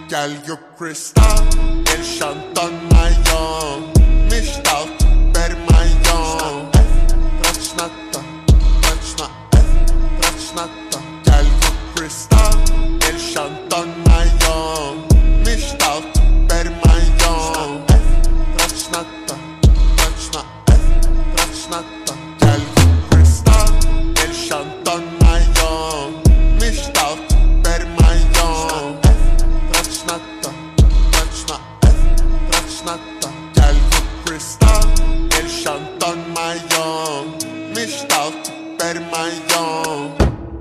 Gel gök kristal, el şantanmają. Myślał, permają. Trać na to, trać na to. Gel gök kristal, el şantanmają. Myślał, permają. Trać na to, trać na to. Gel gök kristal, el şantanmają. Myślał, permają. Trać na to, trać na to. Gel gök kristal, el şantanmają. Myślał, permają.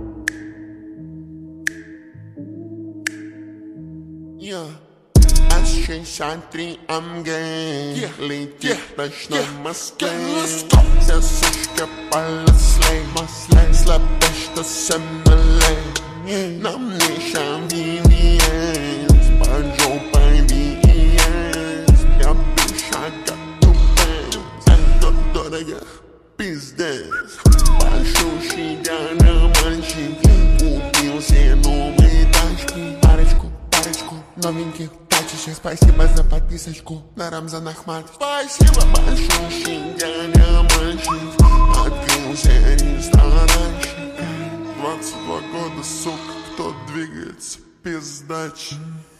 Yeah. As she shantri am gay. Lady dash na maske. Se sushka palasle. Slapesh to semele. Nam nishan viviens. Banjo pain viviens. Ya bishaga tupens. Dodoraya pizdes. Baixo xingana manchi. Kupil se novidade. Парочку новеньких тачащих. Спасибо за подписочку на Рамзан Ахмат. Спасибо большое, Шинганя мальчик. Открылся ресторанчик. 22 года, сука, кто двигается, пиздач.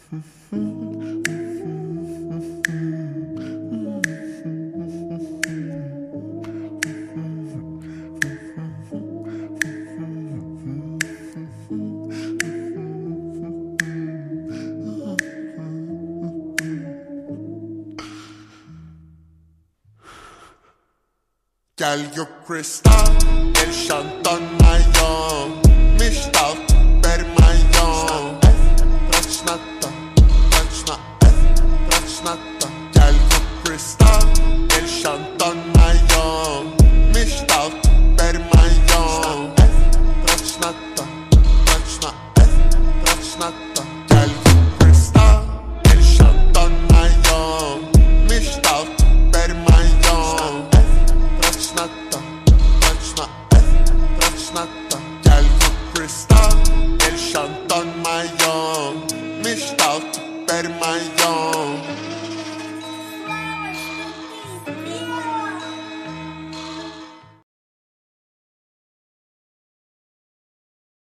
Gel gök kristal, el şantanmają. Myślał, permają. Trać na to, trać na to. Gel gök kristal, el şantanmają.